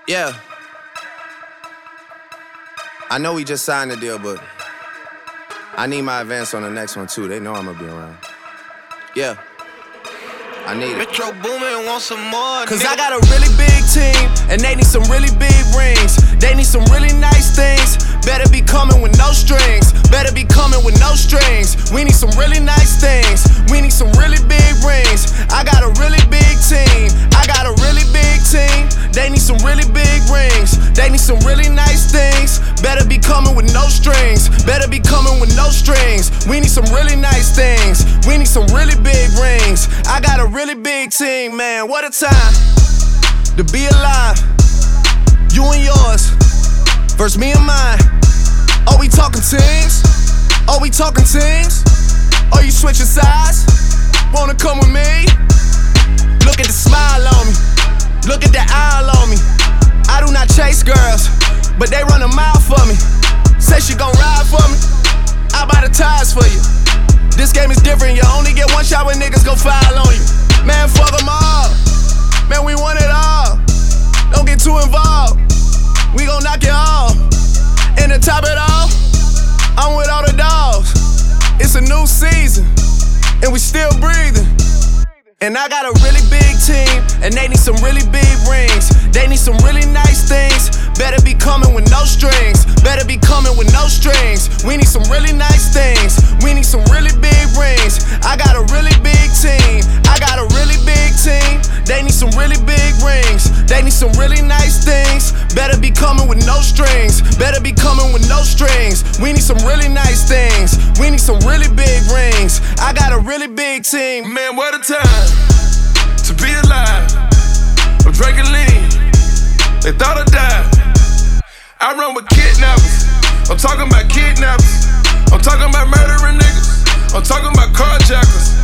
Yeah. I know we just signed the deal, but I need my advance on the next one too. They know I'm gonna be around. Yeah. I need it. Metro Boomin want some more. Cause I got a really big team, and they need some really big rings. They need some really nice things. Better be coming with no strings. Better be coming with no strings. We need some really nice things. We need some really big rings. I got a really big team. I got a really big team. They need some really big rings. They need some really nice things. Better be coming with no strings. Better be coming with no strings. We need some really nice things. We need some really big rings. I got a really big team, man. What a time to be alive. You and yours versus me and mine. Are we talking teams? Are we talking teams? Are you switching sides? Wanna come with me? Look at the smile on me. Look at the eye on me. I do not chase girls, but they run a mile for me. Say she gon' ride for me. I buy the tires for you. This game is different. You only get one shot when niggas go foul on you. Man, fuck them all. Man, we want it all. Don't get too involved. We gon' knock it off. And to top it off, I'm with all the dogs. It's a new season, and we still breathing. And I got a really big team, and they need some really big rings. They need some really nice things. Better be coming with no strings. Better be coming with no strings. We need some really nice things. We need some really big rings. I got a really big team. I got a really big team. They need some really big rings. They need some really nice things. Better be coming with no strings. Better be coming with no strings. We need some really nice things. We need some really big rings. I got a really big team. Man, what a time to be alive. I'm drinking lean. They thought I died. I run with kidnappers. I'm talking about kidnappers. I'm talking about murdering niggas. I'm talking about carjackers.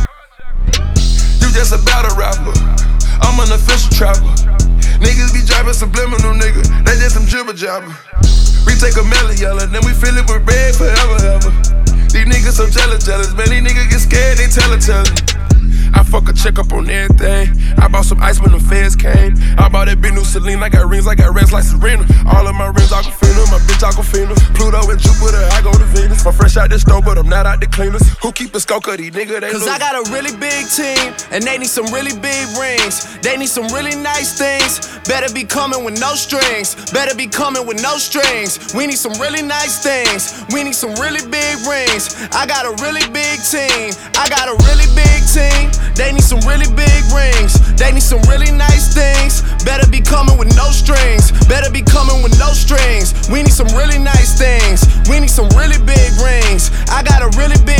You just a battle rapper. I'm an official trapper. Niggas be dropping subliminal, nigga. They just some jibber jabber. We take a melon yellow, then we fill it with red forever, ever. These niggas so jealous. Man, these niggas get scared, they tell it. I fuck a check up on everything. I bought some ice when the feds came. I bought that big new Celine. I got rings, I got reds like Serena. All of my rings Aquafina, my bitch Aquafina. Pluto and Jupiter, I go to Venus. I'm fresh out the stove, but I'm not out the cleaners. Who keep a scope of these niggas? They Cause lose. I got a really big team, and they need some really big rings. They need some really nice things. Better be coming with no strings. Better be coming with no strings. We need some really nice things. We need some really big rings. I got a really big team. I got a really big team. They need some really big rings. They need some really nice things. Better be coming with no strings. Better be coming with no strings. We need some really nice things. We need some really big rings. I got a really big